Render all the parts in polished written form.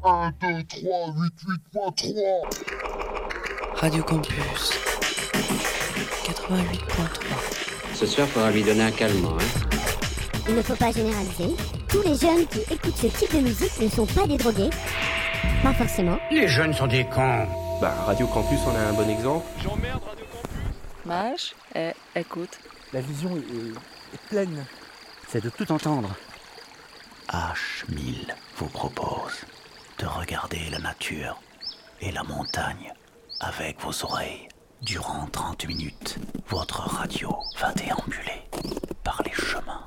1, 2, 3, 8, 8.3. Radio Campus 88.3. Ce soir, faudra lui donner un calmant, hein. Il ne faut pas généraliser. Tous les jeunes qui écoutent ce type de musique ne sont pas des drogués. Pas forcément. Les jeunes sont des cons. Radio Campus, on a un bon exemple. J'emmerde Radio Campus. Mage, écoute. La vision est pleine. C'est de tout entendre. H1000 vous propose de regarder la nature et la montagne avec vos oreilles. Durant 30 minutes, votre radio va déambuler par les chemins.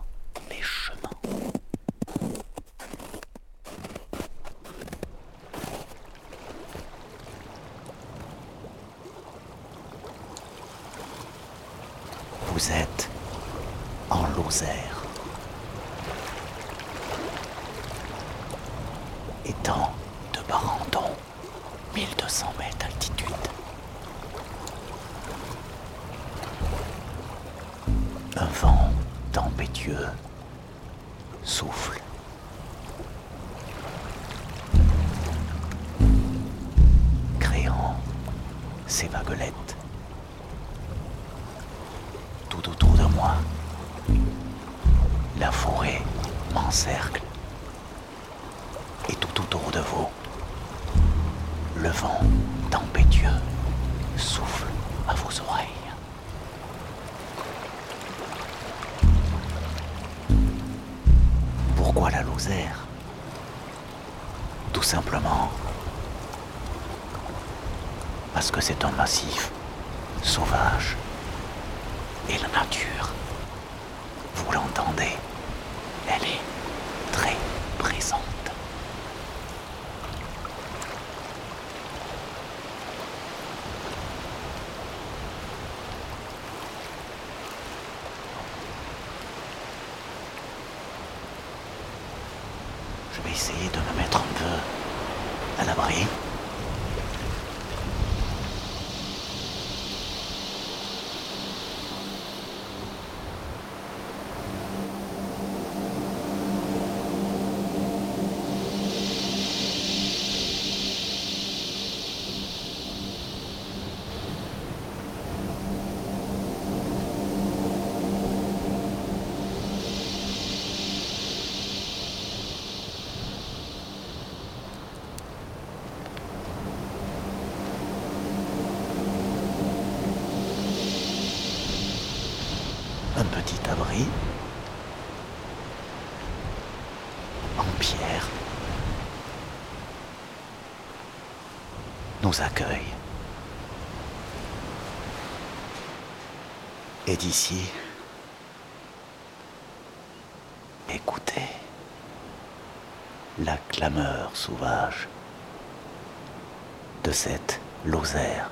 Vous êtes en Lozère. Étang de Barandon, 1200 mètres d'altitude. Un vent tempétueux souffle. Créant ses vaguelettes. Tout autour de moi, la forêt m'encercle. Et tout autour de vous, le vent tempétueux souffle à vos oreilles. Pourquoi la Lozère ? Tout simplement parce que c'est un massif sauvage. Et la nature, vous l'entendez, elle est très présente. Je vais essayer de me mettre un peu à l'abri. Un petit abri en pierre nous accueille. Et d'ici, écoutez la clameur sauvage de cette Lozère.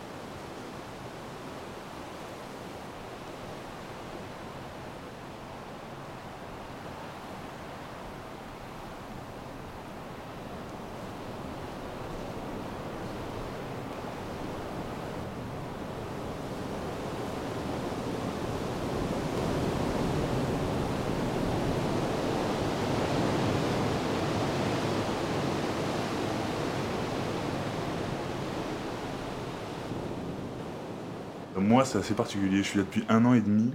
Moi, c'est assez particulier. Je suis là depuis 1 an et demi.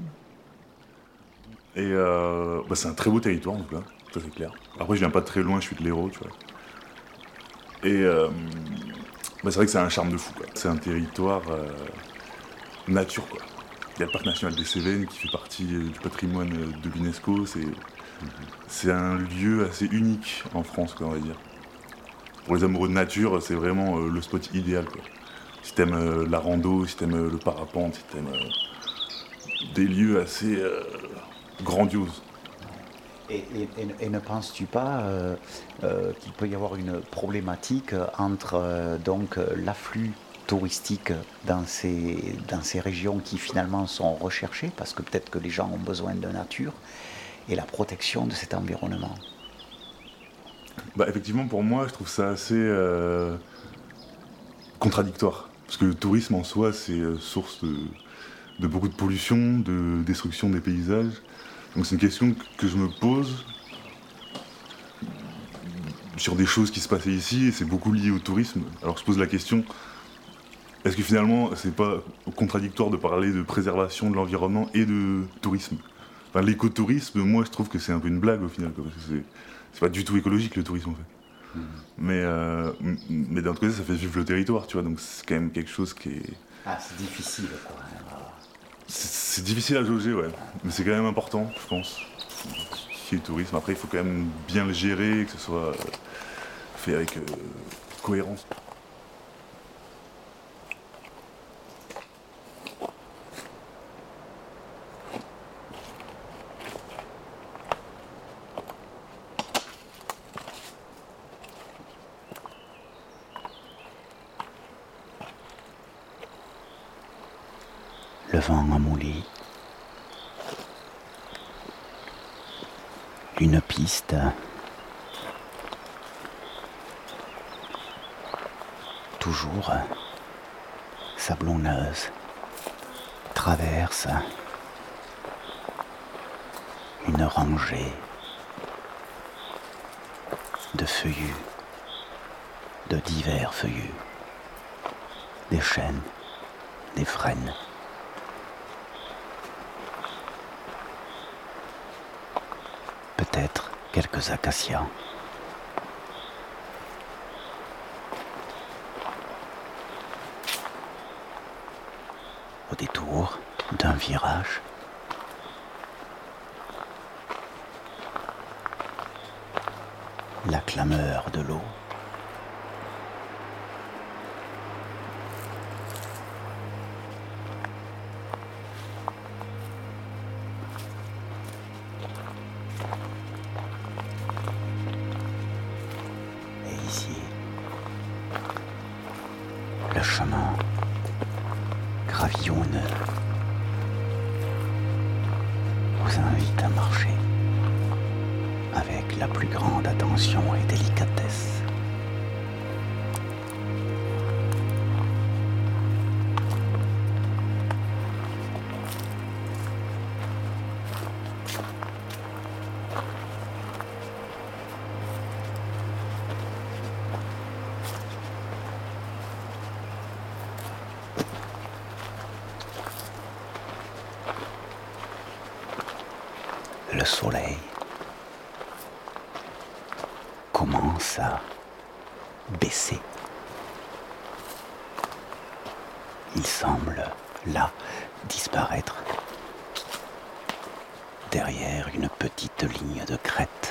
Et c'est un très beau territoire, en tout cas. Ça, c'est clair. Après, je viens pas de très loin, je suis de l'Hérault, tu vois. Et c'est vrai que c'est un charme de fou, quoi. C'est un territoire nature, quoi. Il y a le parc national des Cévennes qui fait partie du patrimoine de l'UNESCO. C'est un lieu assez unique en France, quoi, on va dire. Pour les amoureux de nature, c'est vraiment le spot idéal, quoi. Si t'aimes la rando, si t'aimes le parapente, si t'aimes des lieux assez grandioses. Et ne penses-tu pas qu'il peut y avoir une problématique entre l'afflux touristique dans ces régions qui finalement sont recherchées, parce que peut-être que les gens ont besoin de nature, et la protection de cet environnement? Effectivement, pour moi, je trouve ça assez contradictoire. Parce que le tourisme en soi, c'est source de beaucoup de pollution, de destruction des paysages. Donc c'est une question que je me pose sur des choses qui se passaient ici, et c'est beaucoup lié au tourisme. Alors je pose la question, est-ce que finalement c'est pas contradictoire de parler de préservation de l'environnement et de tourisme? Enfin, l'écotourisme, moi je trouve que c'est un peu une blague au final, quoi, parce que c'est pas du tout écologique le tourisme en fait. Mais d'un autre côté ça fait vivre le territoire, tu vois, donc c'est quand même quelque chose qui est... Ah, c'est difficile quoi. C'est difficile à jauger, ouais, mais c'est quand même important, je pense. Le tourisme, après il faut quand même bien le gérer, que ce soit fait avec cohérence. Le vent amolli. Une piste. Toujours sablonneuse. Traverse une rangée de feuillus, de divers feuillus, des chênes, des frênes. Peut-être quelques acacias. Au détour d'un virage, la clameur de l'eau. Le chemin gravillonneux vous invite à marcher avec la plus grande attention et délicatesse. Le soleil commence à baisser. Il semble là disparaître derrière une petite ligne de crête.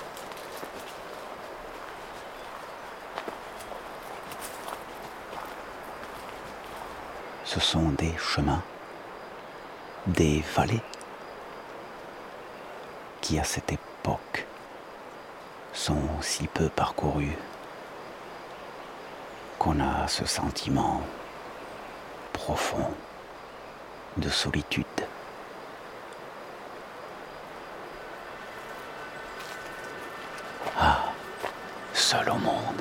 Ce sont des chemins, des vallées qui à cette époque sont si peu parcourus qu'on a ce sentiment profond de solitude. Ah, seul au monde.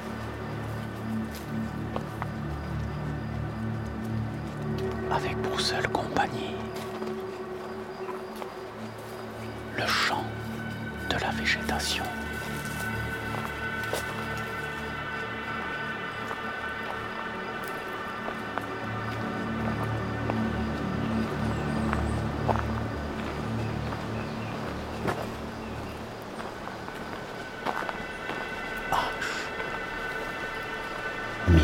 Avec pour seule compagnie le chant de la végétation. H1000.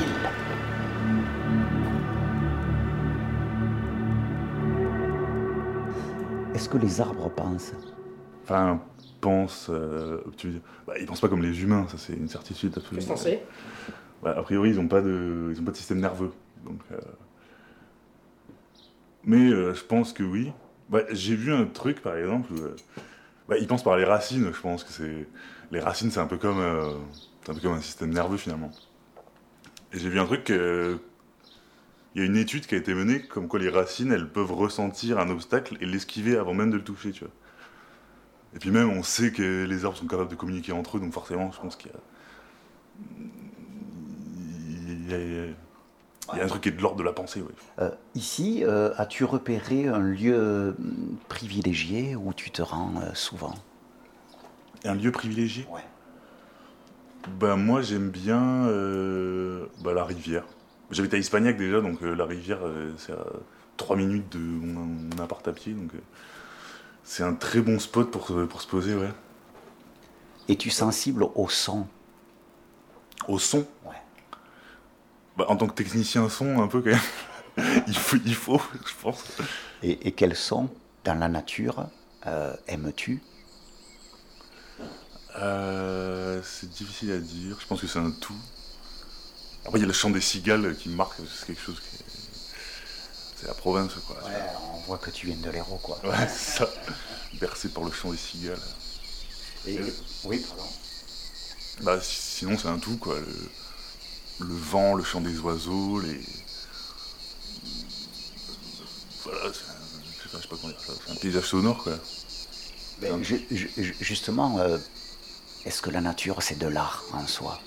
Est-ce que les arbres pensent? Enfin, pense. Tu veux dire, ils pensent pas comme les humains, ça c'est une certitude absolue. Qu'est-ce qu'on sait? A priori, ils ont pas de système nerveux. Donc, mais je pense que oui. J'ai vu un truc, par exemple. Ils pensent par les racines. Je pense que les racines, c'est un peu comme un système nerveux finalement. Et j'ai vu un truc. Il y a une étude qui a été menée comme quoi les racines, elles peuvent ressentir un obstacle et l'esquiver avant même de le toucher, tu vois. Et puis même, on sait que les arbres sont capables de communiquer entre eux, donc forcément, je pense qu'il y a un truc qui est de l'ordre de la pensée, ouais. Ici, as-tu repéré un lieu privilégié où tu te rends souvent? Un lieu privilégié? Ouais. Bah moi j'aime bien la rivière. J'habite à Ispagnac déjà, donc la rivière c'est à 3 minutes de mon appart à pied, donc c'est un très bon spot pour se poser, ouais. Es-tu sensible au son? Au son? Ouais. Bah, en tant que technicien son, un peu quand même. il faut, je pense. Et quels sons dans la nature aimes-tu? C'est difficile à dire, je pense que c'est un tout. Après il y a le chant des cigales qui me marque, c'est quelque chose qui est... C'est la province quoi. Ouais, on voit que tu viens de l'Hérault quoi. Ouais, c'est ça. Bercé par le chant des cigales. Oui, pardon. Bah sinon c'est un tout quoi. Le vent, le chant des oiseaux, voilà, je sais pas comment dire ça. C'est un paysage sonore quoi. Ben, justement, est-ce que la nature c'est de l'art en soi?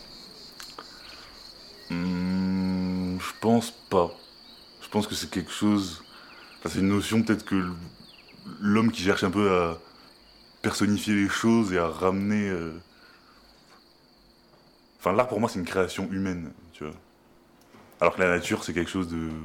Je pense pas. Je pense que c'est quelque chose... Enfin, c'est une notion peut-être que l'homme qui cherche un peu à personnifier les choses et à ramener... Enfin, l'art pour moi c'est une création humaine, tu vois. Alors que la nature c'est quelque chose de...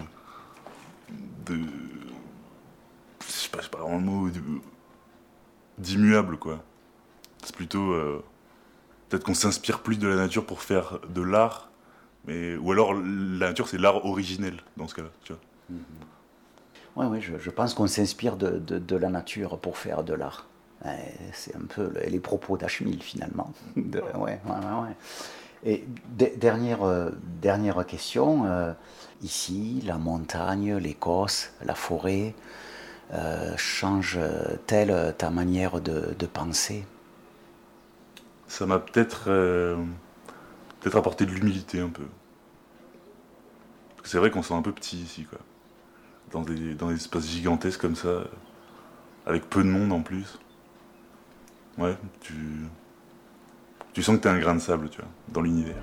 Je sais pas vraiment le mot... d'immuable, quoi. C'est plutôt... peut-être qu'on s'inspire plus de la nature pour faire de l'art, mais... Ou alors la nature c'est l'art originel dans ce cas-là, tu vois. Oui, je pense qu'on s'inspire de la nature pour faire de l'art. C'est un peu les propos d'Ashmil finalement. Ouais. Et dernière question. Ici, la montagne, l'Écosse, la forêt, change-t-elle ta manière de penser? Ça m'a peut-être apporté de l'humilité un peu. Parce que c'est vrai qu'on se sent un peu petit ici, quoi. Dans des espaces gigantesques comme ça, avec peu de monde en plus. Ouais, tu sens que t'es un grain de sable, tu vois, dans l'univers.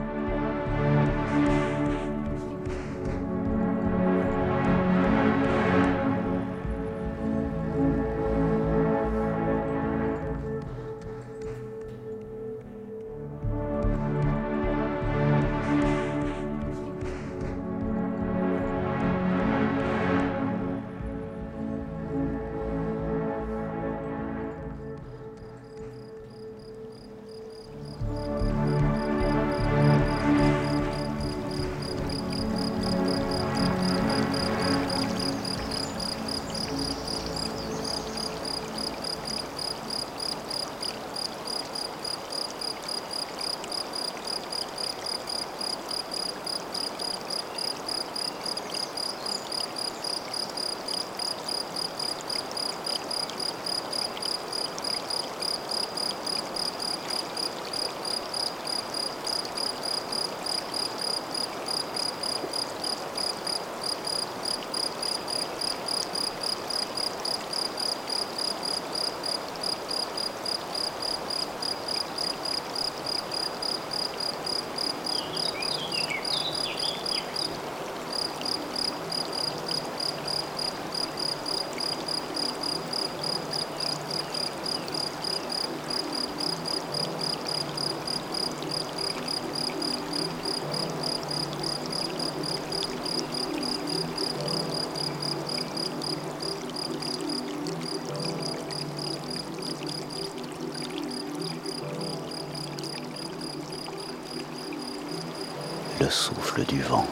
Le souffle du vent.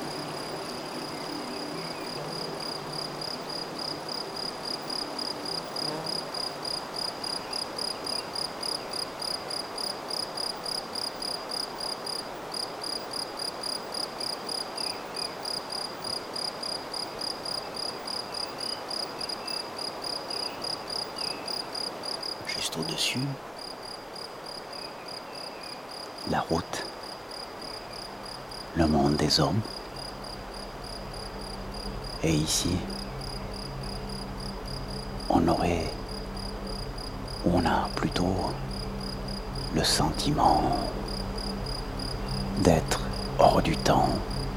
Juste au-dessus, la route. Le monde des hommes. Et ici, on a plutôt le sentiment d'être hors du temps.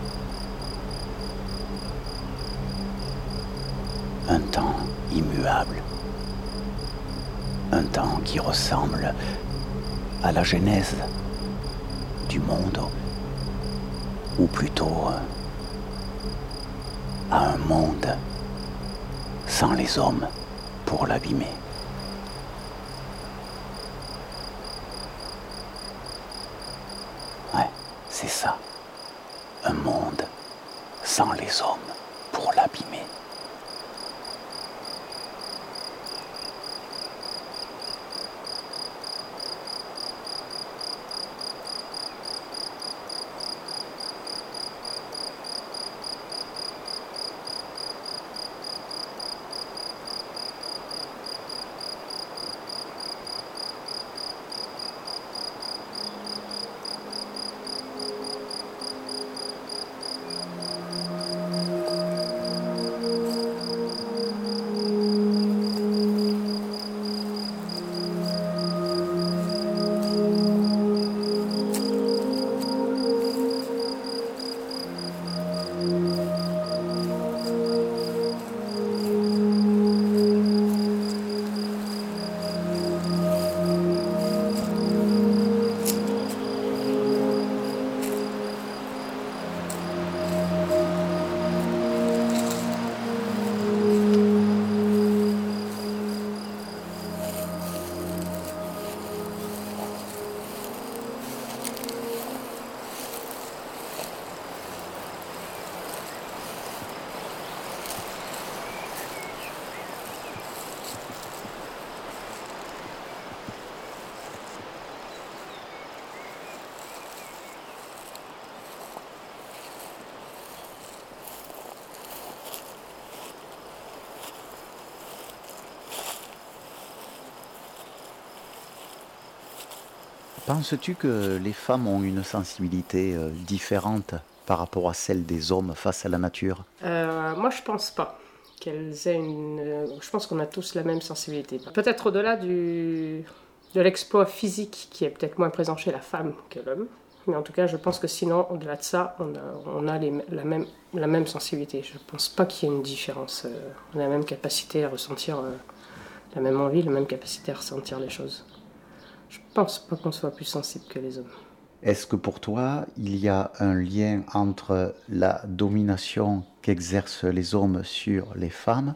Un temps immuable. Un temps qui ressemble à la genèse du monde, ou plutôt à un monde sans les hommes pour l'abîmer. Ouais, c'est ça. Un monde sans les hommes pour l'abîmer. Penses-tu que les femmes ont une sensibilité différente par rapport à celle des hommes face à la nature? Moi, je pense pas qu'elles aient une. Je pense qu'on a tous la même sensibilité. Peut-être au-delà de l'exploit physique qui est peut-être moins présent chez la femme que l'homme. Mais en tout cas, je pense que sinon, au-delà de ça, on a la même sensibilité. Je pense pas qu'il y ait une différence. On a la même capacité à ressentir la même envie, la même capacité à ressentir les choses. Je pense pas qu'on soit plus sensible que les hommes. Est-ce que pour toi, il y a un lien entre la domination qu'exercent les hommes sur les femmes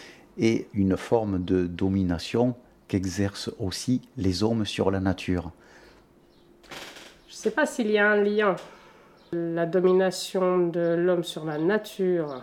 et une forme de domination qu'exercent aussi les hommes sur la nature? Je sais pas s'il y a un lien. La domination de l'homme sur la nature,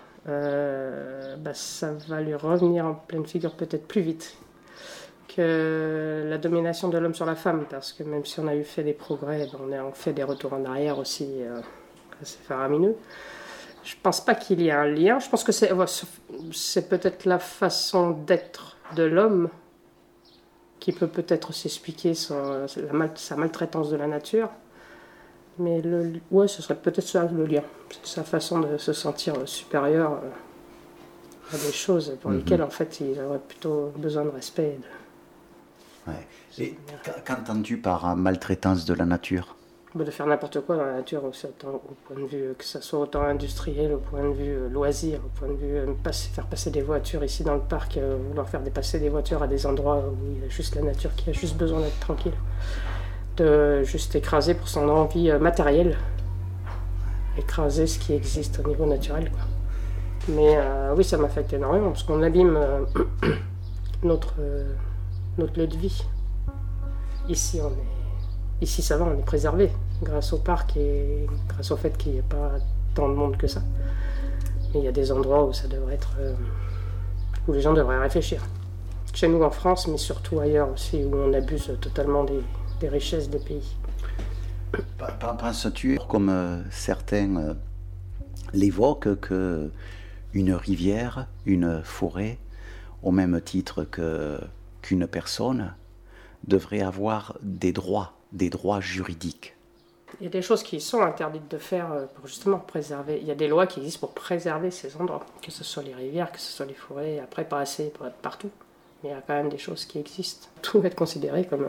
ça va lui revenir en pleine figure peut-être plus vite que la domination de l'homme sur la femme, parce que même si on a eu fait des progrès, on a fait des retours en arrière aussi assez faramineux. Je pense pas qu'il y ait un lien. Je pense que c'est peut-être la façon d'être de l'homme qui peut peut-être s'expliquer sa maltraitance de la nature. Mais ce serait peut-être ça le lien. C'est sa façon de se sentir supérieur à des choses pour lesquelles en fait il aurait plutôt besoin de respect. Ouais. Et qu'entends-tu par maltraitance de la nature? De faire n'importe quoi dans la nature, au point de vue que ça soit autant industriel, au point de vue loisir, au point de vue faire passer des voitures ici dans le parc, vouloir faire passer des voitures à des endroits où il y a juste la nature qui a juste besoin d'être tranquille. De juste écraser pour son envie matérielle, écraser ce qui existe au niveau naturel, quoi. Mais oui, ça m'affecte énormément parce qu'on abîme notre lieu de vie. Ici ça va, on est préservé grâce au parc et grâce au fait qu'il n'y ait pas tant de monde que ça. Mais il y a des endroits où ça devrait être où les gens devraient réfléchir. Chez nous en France, mais surtout ailleurs aussi, où on abuse totalement des richesses des pays. Penses-tu, comme certains l'évoquent, qu'une rivière, une forêt, au même titre qu'une personne, devrait avoir des droits juridiques? Il y a des choses qui sont interdites de faire pour justement préserver. Il y a des lois qui existent pour préserver ces endroits, que ce soit les rivières, que ce soit les forêts, après pas assez pour être partout. Mais il y a quand même des choses qui existent. Tout va être considéré comme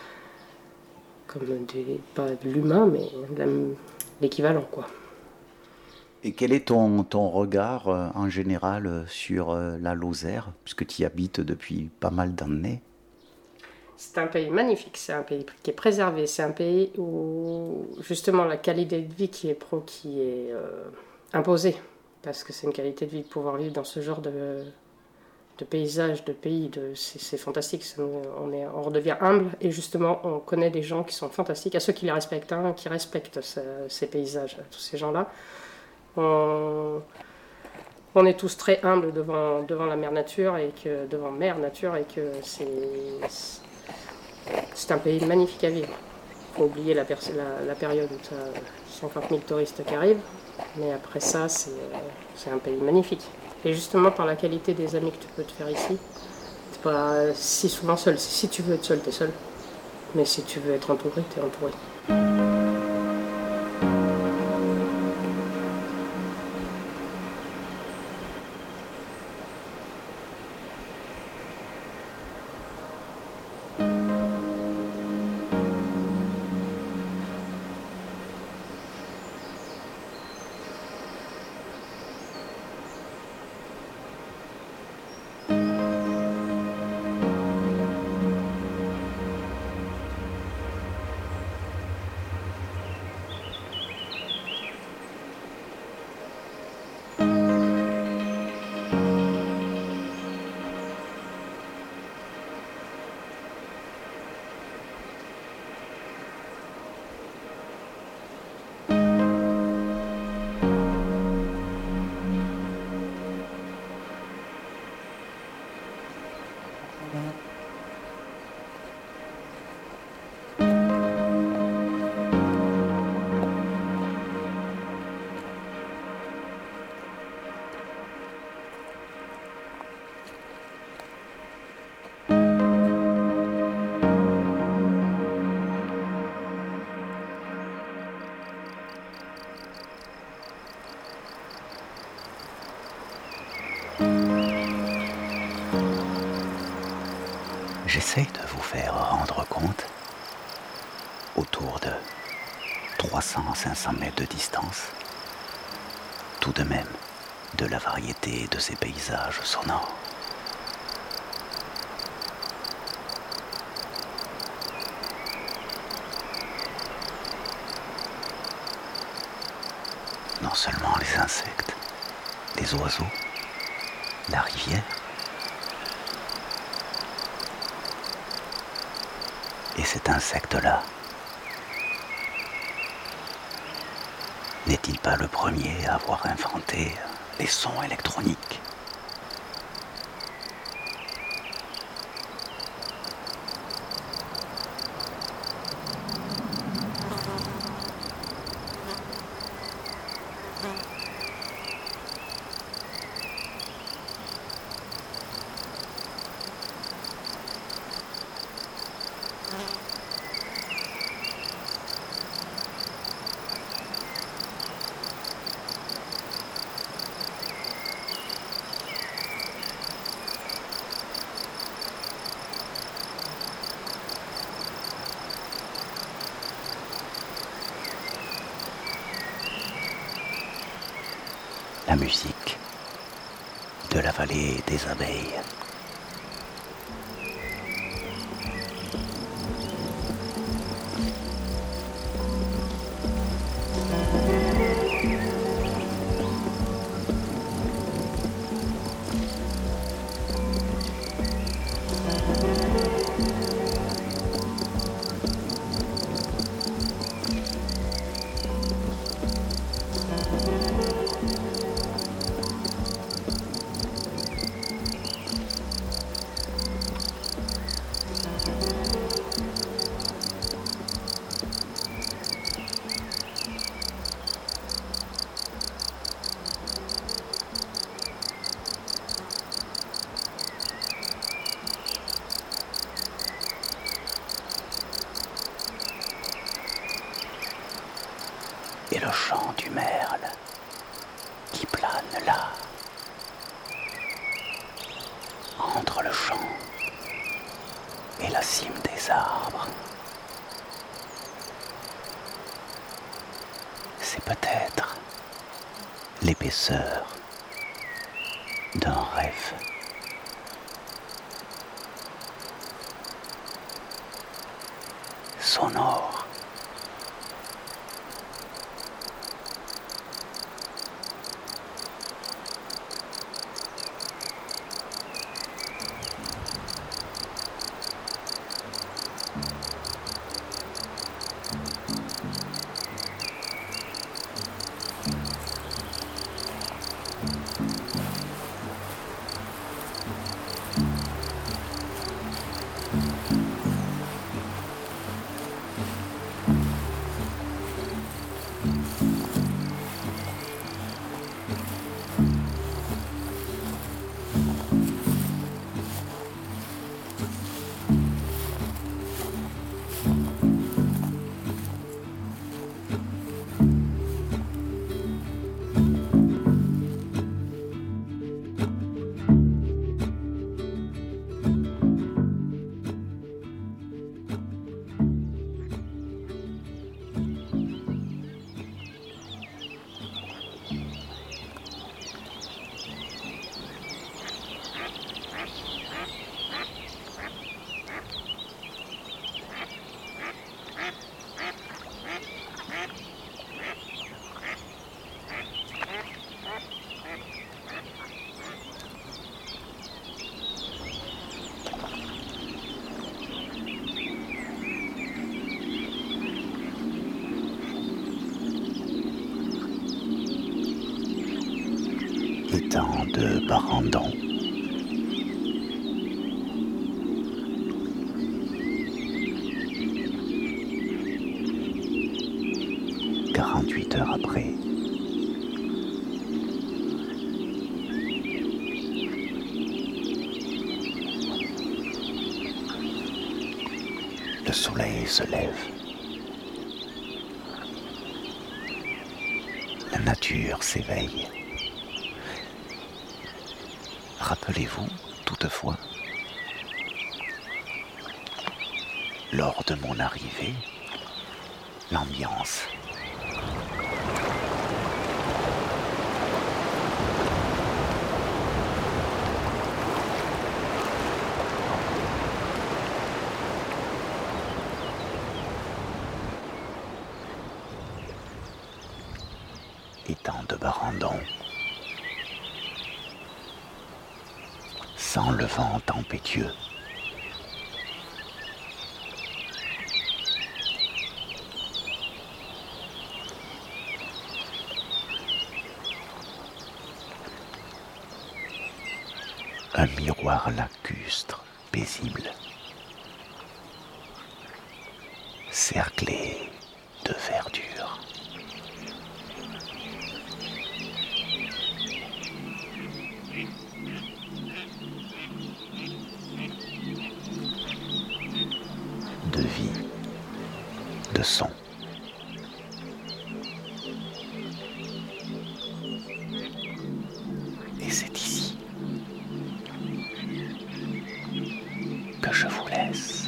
pas de l'humain, mais l'équivalent, quoi. Et quel est ton regard en général sur la Lozère, puisque tu y habites depuis pas mal d'années? C'est un pays magnifique, c'est un pays qui est préservé, c'est un pays où justement la qualité de vie qui est imposée, parce que c'est une qualité de vie de pouvoir vivre dans ce genre de paysage, de pays, c'est fantastique, on redevient humble et justement on connaît des gens qui sont fantastiques, à ceux qui les respectent, qui respectent ces paysages, tous ces gens-là. On est tous très humbles devant la mère nature devant mère nature et que c'est un pays magnifique à vivre. Il faut oublier la période où tu as 50 000 touristes qui arrivent, mais après ça, c'est un pays magnifique. Et justement, par la qualité des amis que tu peux te faire ici, t'es pas si souvent seul. Si tu veux être seul, t'es seul. Mais si tu veux être entouré, t'es entouré. J'essaye de vous faire rendre compte, autour de 300 à 500 mètres de distance, tout de même de la variété de ces paysages sonores. Non seulement les insectes, les oiseaux, la rivière, et cet insecte-là, n'est-il pas le premier à avoir inventé les sons électroniques ? La musique de la vallée des abeilles. Et le chant du merle qui plane là, entre le champ et la cime des arbres. C'est peut-être l'épaisseur d'un rêve. sonore. Étang de Barandon. « 48 heures après, le soleil se lève. La nature s'éveille. Rappelez-vous, toutefois, lors de mon arrivée, l'ambiance. Étang de Barandon. Sans le vent tempétueux. Un miroir lacustre, paisible, cerclé de verdure. De vie, de son. Et c'est ici que je vous laisse.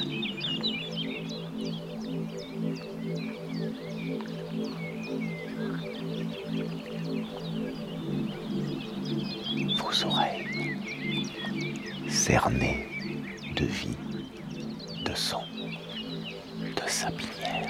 Vos oreilles cernées de vie, de son, de sapinière.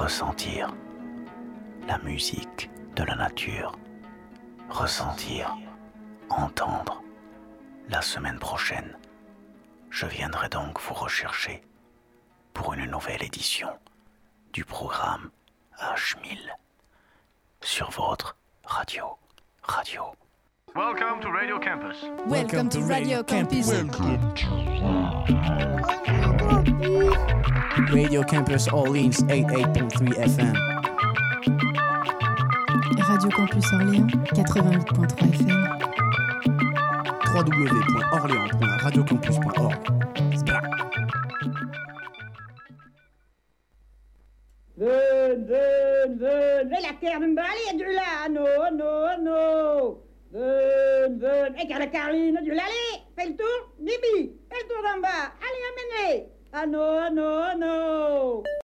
ressentir la musique de la nature, ressentir, entendre. La semaine prochaine, je viendrai donc vous rechercher pour une nouvelle édition du programme H1000 sur votre radio. Welcome to Radio Campus. Welcome to Radio Campus. Radio Campus Orleans 88.3 FM. Radio Campus Orléans 88.3 FM. www.orléans.radiocampus.org. Ven, la Kernbali du la, no. Ven, et la Carline du l'allée, fais le tour, Bibi, fais le tour d'en bas, allez, amenez. Ah non.